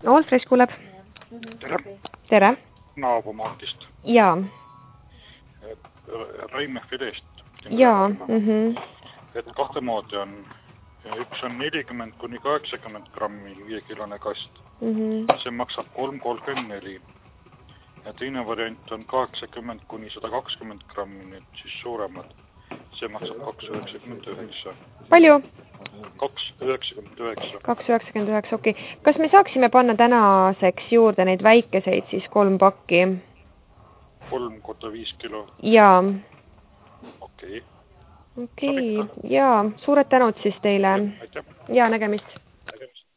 All Fresh kuuleb. Tere. Tere. Naabumaatist. Jaa. Raime Fidest. Jaa. Et kahte moodi on. Üks on 40–80 grammi 5-kilone kast. See maksab 3,34. Ja teine variant on 80–120 grammi, nüüd siis suuremad. See maksab 2,99. Palju? 2,99. 2,99, okei. Kas me saaksime panna tänaseks juurde neid väikeseid siis 3 pakki? 3 korda 5 kilo? Jaa. Okei. Okei, jaa. Suured tänud siis teile. Aitäh. Jaa, nägemist.